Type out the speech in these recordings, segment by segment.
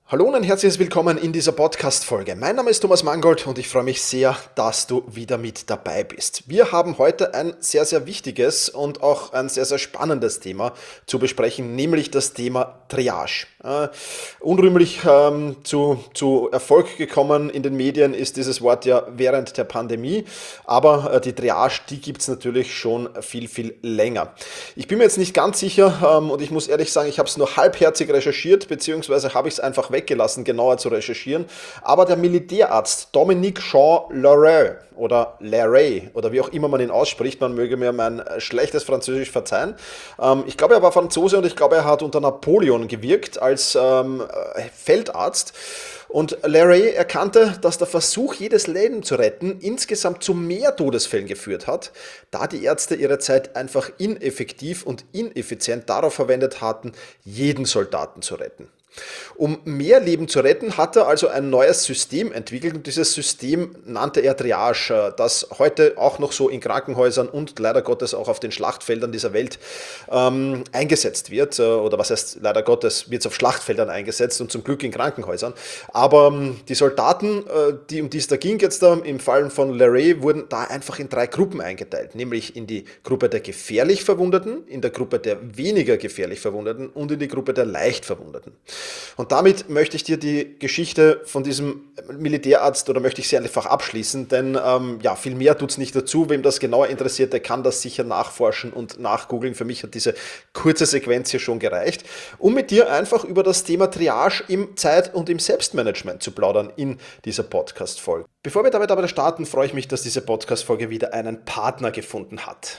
Hallo und ein herzliches Willkommen in dieser Podcast-Folge. Mein Name ist Thomas Mangold und ich freue mich sehr, dass du wieder mit dabei bist. Wir haben heute ein sehr, sehr wichtiges und auch ein sehr, sehr spannendes Thema zu besprechen, nämlich das Thema Triage. Unrühmlich zu Erfolg gekommen in den Medien ist dieses Wort ja während der Pandemie, aber die Triage, die gibt es natürlich schon viel, viel länger. Ich bin mir jetzt nicht ganz sicher und ich muss ehrlich sagen, ich habe es nur halbherzig recherchiert, beziehungsweise habe ich es einfach weggelassen, genauer zu recherchieren. Aber der Militärarzt Dominique Jean Larrey oder Larrey oder wie auch immer man ihn ausspricht, man möge mir mein schlechtes Französisch verzeihen. Ich glaube, er war Franzose und ich glaube, er hat unter Napoleon gewirkt als Feldarzt. Und Larrey erkannte, dass der Versuch, jedes Leben zu retten, insgesamt zu mehr Todesfällen geführt hat, da die Ärzte ihre Zeit einfach ineffektiv und ineffizient darauf verwendet hatten, jeden Soldaten zu retten. Um mehr Leben zu retten, hat er also ein neues System entwickelt und dieses System nannte er Triage, das heute auch noch so in Krankenhäusern und leider Gottes auch auf den Schlachtfeldern dieser Welt eingesetzt wird. Oder was heißt leider Gottes, wird es auf Schlachtfeldern eingesetzt und zum Glück in Krankenhäusern. Aber die Soldaten, um die es da ging jetzt im Fall von Larrey, wurden da einfach in 3 Gruppen eingeteilt, nämlich in die Gruppe der gefährlich Verwundeten, in der Gruppe der weniger gefährlich Verwundeten und in die Gruppe der leicht Verwundeten. Und damit möchte ich dir die Geschichte von diesem Militärarzt oder möchte ich sie einfach abschließen, denn viel mehr tut es nicht dazu. Wem das genauer interessiert, der kann das sicher nachforschen und nachgoogeln. Für mich hat diese kurze Sequenz hier schon gereicht, um mit dir einfach über das Thema Triage im Zeit- und im Selbstmanagement zu plaudern in dieser Podcast-Folge. Bevor wir damit aber starten, freue ich mich, dass diese Podcast-Folge wieder einen Partner gefunden hat.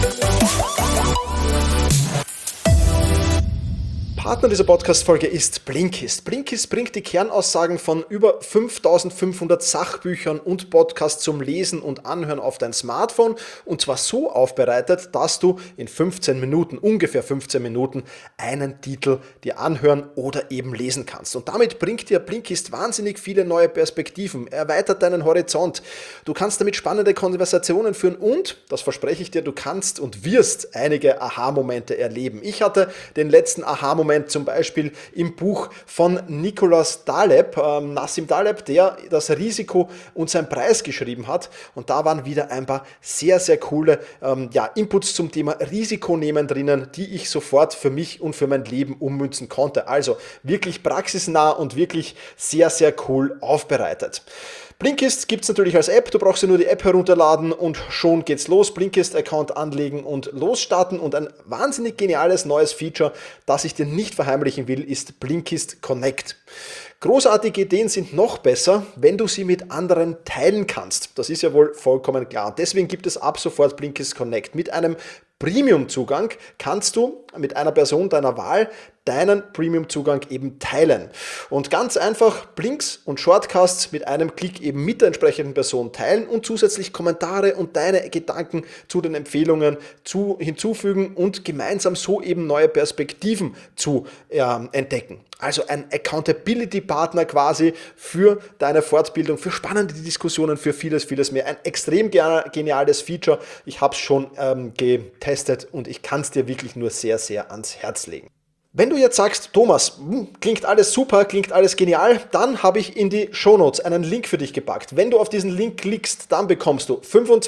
Partner dieser Podcast-Folge ist Blinkist. Blinkist bringt die Kernaussagen von über 5500 Sachbüchern und Podcasts zum Lesen und Anhören auf dein Smartphone und zwar so aufbereitet, dass du in ungefähr 15 Minuten, einen Titel dir anhören oder eben lesen kannst. Und damit bringt dir Blinkist wahnsinnig viele neue Perspektiven, erweitert deinen Horizont. Du kannst damit spannende Konversationen führen und, das verspreche ich dir, du kannst und wirst einige Aha-Momente erleben. Ich hatte den letzten Aha-Moment zum Beispiel im Buch von Nicholas Taleb, Nassim Taleb, der das Risiko und seinen Preis geschrieben hat. Und da waren wieder ein paar sehr, sehr coole Inputs zum Thema Risiko nehmen drinnen, die ich sofort für mich und für mein Leben ummünzen konnte. Also wirklich praxisnah und wirklich sehr, sehr cool aufbereitet. Blinkist gibt es natürlich als App, du brauchst dir nur die App herunterladen und schon geht's los. Blinkist-Account anlegen und losstarten und ein wahnsinnig geniales neues Feature, das ich dir nicht verheimlichen will, ist Blinkist Connect. Großartige Ideen sind noch besser, wenn du sie mit anderen teilen kannst. Das ist ja wohl vollkommen klar. Und deswegen gibt es ab sofort Blinkist Connect. Mit einem Premium-Zugang kannst du mit einer Person deiner Wahl deinen Premium-Zugang eben teilen. Und ganz einfach Blinks und Shortcasts mit einem Klick eben mit der entsprechenden Person teilen und zusätzlich Kommentare und deine Gedanken zu den Empfehlungen hinzufügen und gemeinsam so eben neue Perspektiven zu entdecken. Also ein Accountability-Partner quasi für deine Fortbildung, für spannende Diskussionen, für vieles, vieles mehr. Ein extrem geniales Feature. Ich habe es schon getestet und ich kann es dir wirklich nur sehr, sehr ans Herz legen. Wenn du jetzt sagst, Thomas, klingt alles super, klingt alles genial, dann habe ich in die Shownotes einen Link für dich gepackt. Wenn du auf diesen Link klickst, dann bekommst du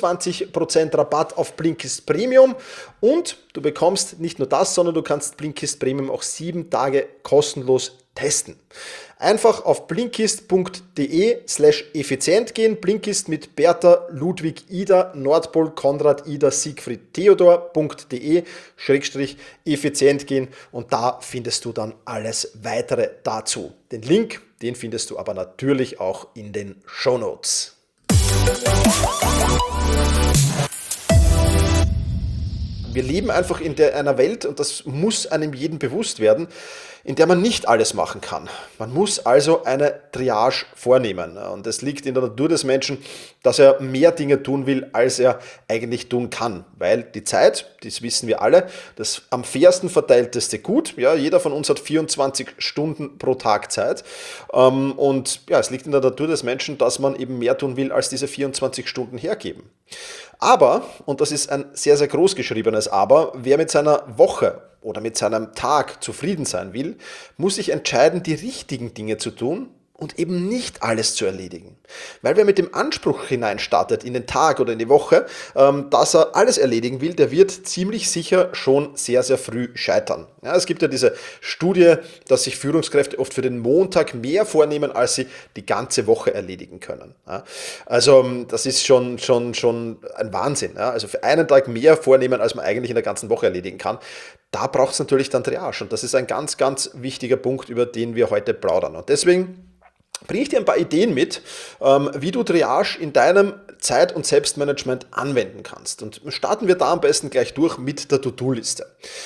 25% Rabatt auf Blinkist Premium und du bekommst nicht nur das, sondern du kannst Blinkist Premium auch 7 Tage kostenlos testen. Einfach auf blinkist.de/effizient gehen. Blinkist mit Bertha, Ludwig, Ida, Nordpol, Konrad, Ida, Siegfried, Theodor.de/effizient gehen und da findest du dann alles weitere dazu. Den Link, den findest du aber natürlich auch in den Shownotes. Wir leben einfach in einer Welt, und das muss einem jeden bewusst werden, in der man nicht alles machen kann. Man muss also eine Triage vornehmen. Und es liegt in der Natur des Menschen, dass er mehr Dinge tun will, als er eigentlich tun kann. Weil die Zeit, das wissen wir alle, das am fairsten verteilteste Gut. Ja, jeder von uns hat 24 Stunden pro Tag Zeit. Und ja, es liegt in der Natur des Menschen, dass man eben mehr tun will, als diese 24 Stunden hergeben. Aber, und das ist ein sehr, sehr groß geschriebenes Aber, wer mit seiner Woche oder mit seinem Tag zufrieden sein will, muss sich entscheiden, die richtigen Dinge zu tun und eben nicht alles zu erledigen. Weil wer mit dem Anspruch hineinstartet in den Tag oder in die Woche, dass er alles erledigen will, der wird ziemlich sicher schon sehr, sehr früh scheitern. Ja, es gibt ja diese Studie, dass sich Führungskräfte oft für den Montag mehr vornehmen, als sie die ganze Woche erledigen können. Ja, also das ist schon ein Wahnsinn. Ja, also für einen Tag mehr vornehmen, als man eigentlich in der ganzen Woche erledigen kann. Da braucht es natürlich dann Triage. Und das ist ein ganz, ganz wichtiger Punkt, über den wir heute plaudern. Und deswegen bringe ich dir ein paar Ideen mit, wie du Triage in deinem Zeit- und Selbstmanagement anwenden kannst. Und starten wir da am besten gleich durch mit der To-Do-Liste.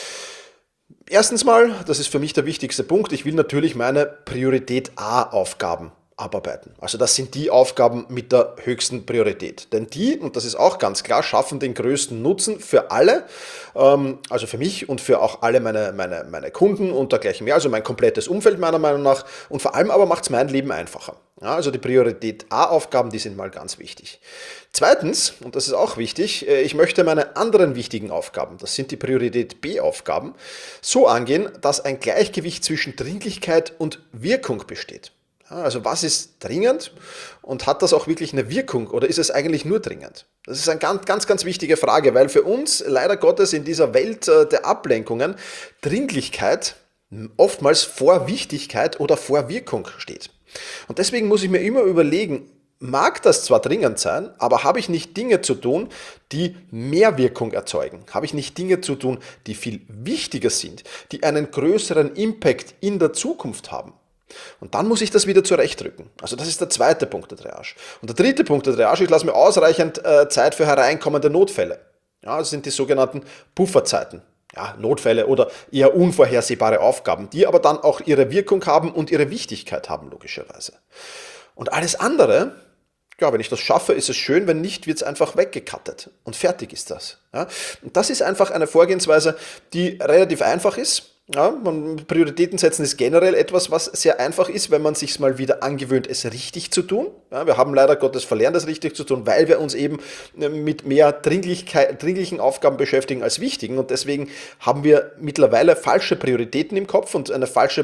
Erstens mal, das ist für mich der wichtigste Punkt, ich will natürlich meine Priorität A-Aufgaben abarbeiten. Also das sind die Aufgaben mit der höchsten Priorität. Denn die, und das ist auch ganz klar, schaffen den größten Nutzen für alle, also für mich und für auch alle meine Kunden und dergleichen mehr, also mein komplettes Umfeld meiner Meinung nach, und vor allem aber macht es mein Leben einfacher. Ja, also die Priorität A-Aufgaben, die sind mal ganz wichtig. Zweitens, und das ist auch wichtig, ich möchte meine anderen wichtigen Aufgaben, das sind die Priorität B-Aufgaben, so angehen, dass ein Gleichgewicht zwischen Dringlichkeit und Wirkung besteht. Also was ist dringend und hat das auch wirklich eine Wirkung oder ist es eigentlich nur dringend? Das ist eine ganz wichtige Frage, weil für uns leider Gottes in dieser Welt der Ablenkungen Dringlichkeit oftmals vor Wichtigkeit oder vor Wirkung steht. Und deswegen muss ich mir immer überlegen, mag das zwar dringend sein, aber habe ich nicht Dinge zu tun, die mehr Wirkung erzeugen? Habe ich nicht Dinge zu tun, die viel wichtiger sind, die einen größeren Impact in der Zukunft haben? Und dann muss ich das wieder zurechtrücken. Also das ist der zweite Punkt der Triage. Und der dritte Punkt der Triage, ich lasse mir ausreichend Zeit für hereinkommende Notfälle. Ja, das sind die sogenannten Pufferzeiten. Ja, Notfälle oder eher unvorhersehbare Aufgaben, die aber dann auch ihre Wirkung haben und ihre Wichtigkeit haben, logischerweise. Und alles andere, ja, wenn ich das schaffe, ist es schön, wenn nicht, wird es einfach weggekattet und fertig ist das. Ja, und das ist einfach eine Vorgehensweise, die relativ einfach ist. Ja, Prioritäten setzen ist generell etwas, was sehr einfach ist, wenn man sich mal wieder angewöhnt, es richtig zu tun. Ja, wir haben leider Gottes verlernt, es richtig zu tun, weil wir uns eben mit mehr dringlichen Aufgaben beschäftigen als wichtigen. Und deswegen haben wir mittlerweile falsche Prioritäten im Kopf und eine falsche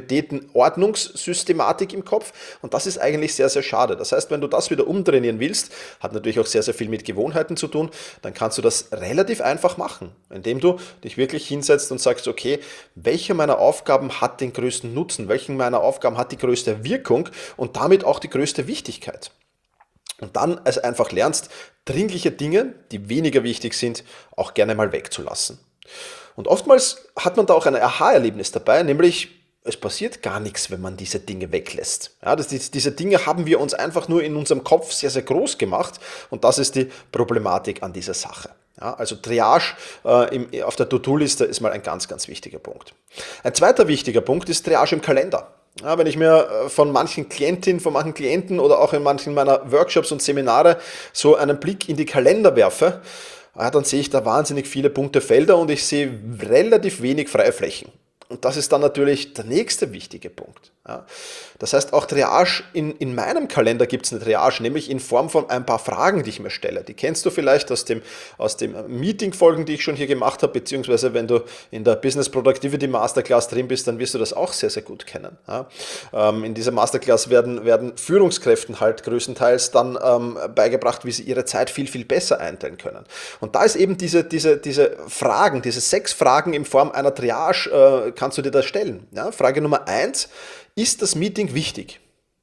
Prioritätenordnungssystematik im Kopf. Und das ist eigentlich sehr, sehr schade. Das heißt, wenn du das wieder umtrainieren willst, hat natürlich auch sehr, sehr viel mit Gewohnheiten zu tun, dann kannst du das relativ einfach machen, indem du dich wirklich hinsetzt und sagst, okay, welche meiner Aufgaben hat den größten Nutzen, welche meiner Aufgaben hat die größte Wirkung und damit auch die größte Wichtigkeit. Und dann also einfach lernst, dringliche Dinge, die weniger wichtig sind, auch gerne mal wegzulassen. Und oftmals hat man da auch ein Aha-Erlebnis dabei, nämlich es passiert gar nichts, wenn man diese Dinge weglässt. Ja, diese Dinge haben wir uns einfach nur in unserem Kopf sehr, sehr groß gemacht und das ist die Problematik an dieser Sache. Ja, also Triage auf der To-Do-Liste ist mal ein ganz wichtiger Punkt. Ein zweiter wichtiger Punkt ist Triage im Kalender. Ja, wenn ich mir von manchen Klienten oder auch in manchen meiner Workshops und Seminare so einen Blick in die Kalender werfe, dann sehe ich da wahnsinnig viele bunte Felder und ich sehe relativ wenig freie Flächen. Und das ist dann natürlich der nächste wichtige Punkt. Ja. Das heißt, auch Triage, in meinem Kalender gibt es eine Triage, nämlich in Form von ein paar Fragen, die ich mir stelle. Die kennst du vielleicht aus dem Meeting-Folgen, die ich schon hier gemacht habe, beziehungsweise wenn du in der Business Productivity Masterclass drin bist, dann wirst du das auch sehr, sehr gut kennen. Ja. In dieser Masterclass werden Führungskräften halt größtenteils dann beigebracht, wie sie ihre Zeit viel besser einteilen können. Und da ist eben diese Fragen, diese 6 Fragen in Form einer Triage, kannst du dir das stellen. Ja. Frage Nummer 1, ist das Meeting wichtig?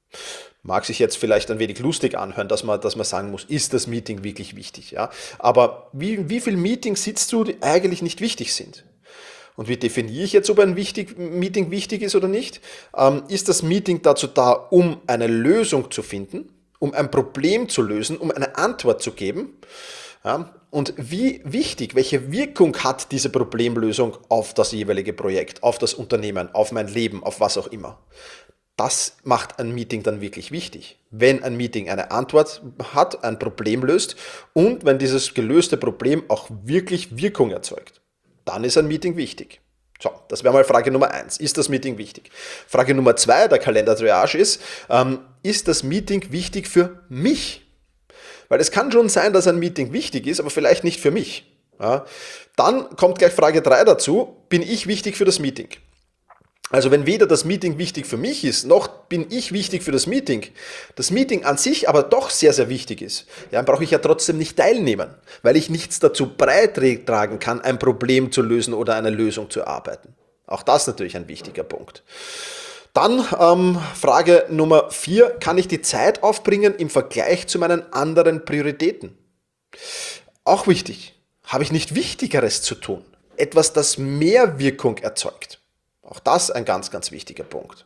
Mag sich jetzt vielleicht ein wenig lustig anhören, dass man sagen muss, ist das Meeting wirklich wichtig? Ja? Aber wie viele Meetings sitzt du, die eigentlich nicht wichtig sind? Und wie definiere ich jetzt, ob ein Meeting wichtig ist oder nicht? Ist das Meeting dazu da, um eine Lösung zu finden, um ein Problem zu lösen, um eine Antwort zu geben? Ja? Und wie wichtig, welche Wirkung hat diese Problemlösung auf das jeweilige Projekt, auf das Unternehmen, auf mein Leben, auf was auch immer? Das macht ein Meeting dann wirklich wichtig. Wenn ein Meeting eine Antwort hat, ein Problem löst und wenn dieses gelöste Problem auch wirklich Wirkung erzeugt, dann ist ein Meeting wichtig. So, das wäre mal Frage Nummer 1. Ist das Meeting wichtig? Frage Nummer 2 der Kalender-Triage ist das Meeting wichtig für mich? Weil es kann schon sein, dass ein Meeting wichtig ist, aber vielleicht nicht für mich. Ja? Dann kommt gleich Frage 3 dazu, bin ich wichtig für das Meeting? Also wenn weder das Meeting wichtig für mich ist, noch bin ich wichtig für das Meeting an sich aber doch sehr, sehr wichtig ist, ja, dann brauche ich ja trotzdem nicht teilnehmen, weil ich nichts dazu beitragen kann, ein Problem zu lösen oder eine Lösung zu erarbeiten. Auch das natürlich ein wichtiger Punkt. Dann Frage Nummer 4, kann ich die Zeit aufbringen im Vergleich zu meinen anderen Prioritäten? Auch wichtig, habe ich nicht Wichtigeres zu tun? Etwas, das mehr Wirkung erzeugt? Auch das ein ganz, ganz wichtiger Punkt.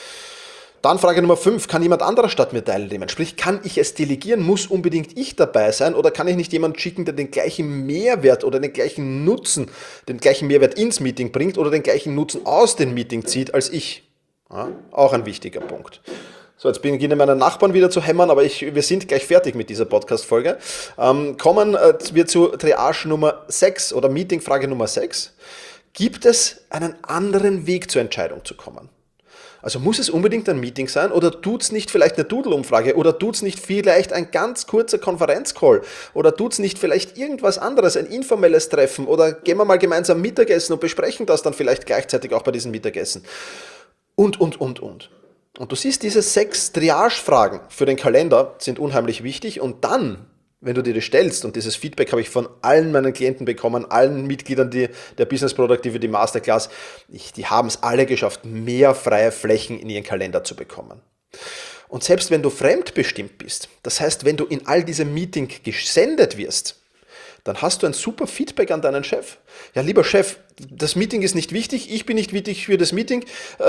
Dann Frage Nummer 5, kann jemand anderer statt mir teilnehmen? Sprich, kann ich es delegieren? Muss unbedingt ich dabei sein? Oder kann ich nicht jemanden schicken, der den gleichen Mehrwert oder den gleichen Nutzen, den gleichen Mehrwert ins Meeting bringt oder den gleichen Nutzen aus dem Meeting zieht als ich? Ja, auch ein wichtiger Punkt. So, jetzt beginnen meine Nachbarn wieder zu hämmern, aber wir sind gleich fertig mit dieser Podcast-Folge. Kommen wir zu Triage Nummer 6 oder Meeting-Frage Nummer 6. Gibt es einen anderen Weg zur Entscheidung zu kommen? Also muss es unbedingt ein Meeting sein oder tut es nicht vielleicht eine Doodle-Umfrage oder tut es nicht vielleicht ein ganz kurzer Konferenzcall oder tut es nicht vielleicht irgendwas anderes, ein informelles Treffen oder gehen wir mal gemeinsam Mittagessen und besprechen das dann vielleicht gleichzeitig auch bei diesem Mittagessen und. Und du siehst, diese 6 Triage-Fragen für den Kalender sind unheimlich wichtig und dann, wenn du dir das stellst, und dieses Feedback habe ich von allen meinen Klienten bekommen, allen Mitgliedern der Business Productivity Masterclass, die haben es alle geschafft, mehr freie Flächen in ihren Kalender zu bekommen. Und selbst wenn du fremdbestimmt bist, das heißt, wenn du in all diese Meetings gesendet wirst, dann hast du ein super Feedback an deinen Chef. Ja, lieber Chef, das Meeting ist nicht wichtig, ich bin nicht wichtig für das Meeting,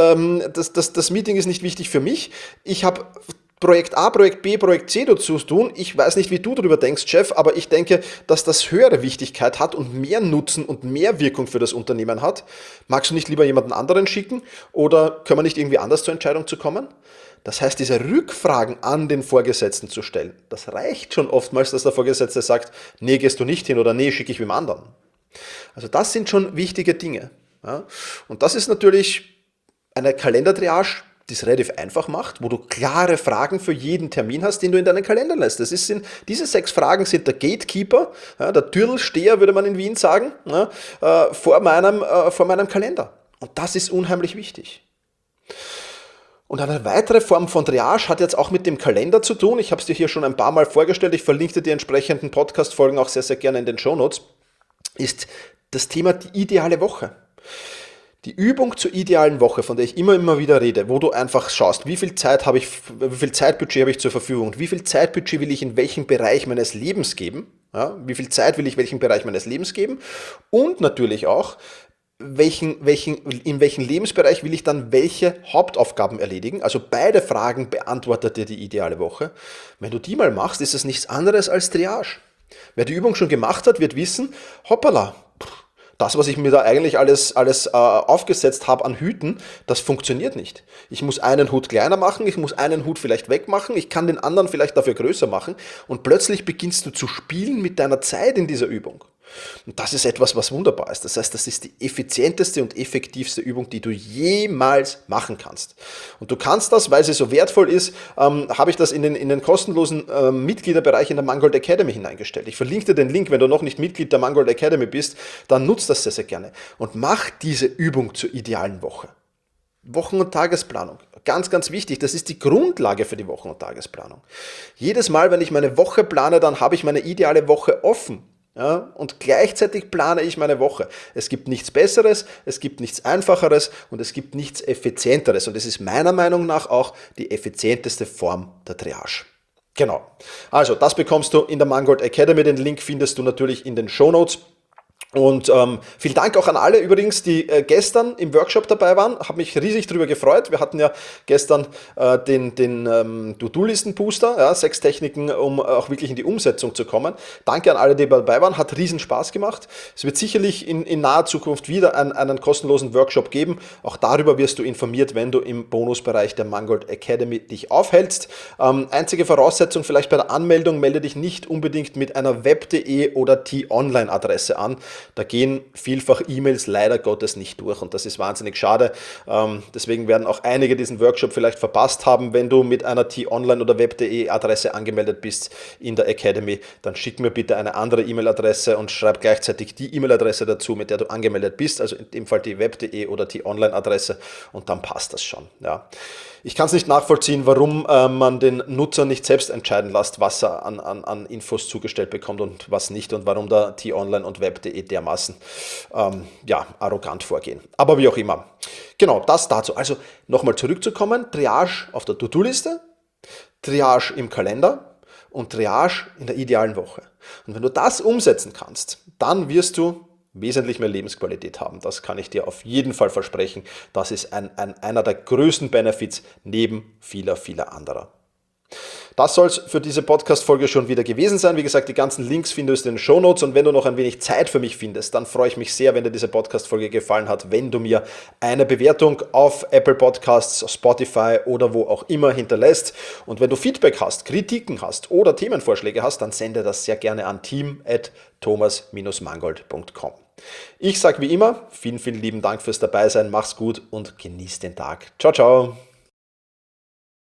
das Meeting ist nicht wichtig für mich, ich habe Projekt A, Projekt B, Projekt C dazu tun. Ich weiß nicht, wie du darüber denkst, Chef, aber ich denke, dass das höhere Wichtigkeit hat und mehr Nutzen und mehr Wirkung für das Unternehmen hat. Magst du nicht lieber jemanden anderen schicken oder können wir nicht irgendwie anders zur Entscheidung zu kommen? Das heißt, diese Rückfragen an den Vorgesetzten zu stellen, das reicht schon oftmals, dass der Vorgesetzte sagt, nee, gehst du nicht hin oder nee, schicke ich wem anderen. Also das sind schon wichtige Dinge. Ja? Und das ist natürlich eine Kalendertriage, die es relativ einfach macht, wo du klare Fragen für jeden Termin hast, den du in deinen Kalender lässt. Diese 6 Fragen sind der Gatekeeper, ja, der Türlsteher, würde man in Wien sagen, ja, vor meinem Kalender. Und das ist unheimlich wichtig. Und eine weitere Form von Triage hat jetzt auch mit dem Kalender zu tun. Ich habe es dir hier schon ein paar Mal vorgestellt. Ich verlinke dir die entsprechenden Podcast-Folgen auch sehr, sehr gerne in den Shownotes. Ist das Thema die ideale Woche. Die Übung zur idealen Woche, von der ich immer wieder rede, wo du einfach schaust, wie viel Zeitbudget habe ich zur Verfügung, wie viel Zeitbudget will ich in welchem Bereich meines Lebens geben, ja, wie viel Zeit will ich welchem Bereich meines Lebens geben und natürlich auch, in welchem Lebensbereich will ich dann welche Hauptaufgaben erledigen. Also beide Fragen beantwortet dir die ideale Woche. Wenn du die mal machst, ist es nichts anderes als Triage. Wer die Übung schon gemacht hat, wird wissen, hoppala, das, was ich mir da eigentlich alles aufgesetzt habe an Hüten, das funktioniert nicht. Ich muss einen Hut kleiner machen, ich muss einen Hut vielleicht wegmachen, ich kann den anderen vielleicht dafür größer machen und plötzlich beginnst du zu spielen mit deiner Zeit in dieser Übung. Und das ist etwas, was wunderbar ist. Das heißt, das ist die effizienteste und effektivste Übung, die du jemals machen kannst. Und du kannst das, weil sie so wertvoll ist, habe ich das in den kostenlosen Mitgliederbereich in der Mangold Academy hineingestellt. Ich verlinke dir den Link, wenn du noch nicht Mitglied der Mangold Academy bist, dann nutzt das sehr, sehr gerne. Und mach diese Übung zur idealen Woche. Wochen- und Tagesplanung. Ganz, ganz wichtig. Das ist die Grundlage für die Wochen- und Tagesplanung. Jedes Mal, wenn ich meine Woche plane, dann habe ich meine ideale Woche offen. Ja, und gleichzeitig plane ich meine Woche. Es gibt nichts Besseres, es gibt nichts Einfacheres und es gibt nichts Effizienteres. Und es ist meiner Meinung nach auch die effizienteste Form der Triage. Genau. Also, das bekommst du in der Mangold Academy. Den Link findest du natürlich in den Shownotes. Und vielen Dank auch an alle übrigens, die gestern im Workshop dabei waren. Habe mich riesig darüber gefreut. Wir hatten ja gestern den To-Do-Listen-Booster, ja, 6 Techniken, um auch wirklich in die Umsetzung zu kommen. Danke an alle, die dabei waren. Hat riesen Spaß gemacht. Es wird sicherlich in naher Zukunft wieder einen kostenlosen Workshop geben. Auch darüber wirst du informiert, wenn du im Bonusbereich der Mangold Academy dich aufhältst. Einzige Voraussetzung vielleicht bei der Anmeldung, melde dich nicht unbedingt mit einer web.de oder T-Online-Adresse an. da gehen vielfach E-Mails leider Gottes nicht durch und das ist wahnsinnig schade. Deswegen werden auch einige diesen Workshop vielleicht verpasst haben. Wenn du mit einer t-online oder web.de Adresse angemeldet bist in der Academy, dann schick mir bitte eine andere E-Mail-Adresse und schreib gleichzeitig die E-Mail-Adresse dazu, mit der du angemeldet bist, also in dem Fall die web.de oder t-online-Adresse und dann passt das schon. Ja. Ich kann es nicht nachvollziehen, warum man den Nutzer nicht selbst entscheiden lässt, was er an Infos zugestellt bekommt und was nicht und warum da t-online und web.de dermaßen arrogant vorgehen. Aber wie auch immer. Genau, das dazu. Also nochmal zurückzukommen, Triage auf der To-Do-Liste, Triage im Kalender und Triage in der idealen Woche. Und wenn du das umsetzen kannst, dann wirst du wesentlich mehr Lebensqualität haben. Das kann ich dir auf jeden Fall versprechen. Das ist einer der größten Benefits neben vieler anderer. Das soll es für diese Podcast-Folge schon wieder gewesen sein. Wie gesagt, die ganzen Links findest du in den Shownotes und wenn du noch ein wenig Zeit für mich findest, dann freue ich mich sehr, wenn dir diese Podcast-Folge gefallen hat, wenn du mir eine Bewertung auf Apple Podcasts, Spotify oder wo auch immer hinterlässt. Und wenn du Feedback hast, Kritiken hast oder Themenvorschläge hast, dann sende das sehr gerne an team@thomas-mangold.com. Ich sage wie immer, vielen lieben Dank fürs Dabeisein, mach's gut und genieß den Tag. Ciao, ciao.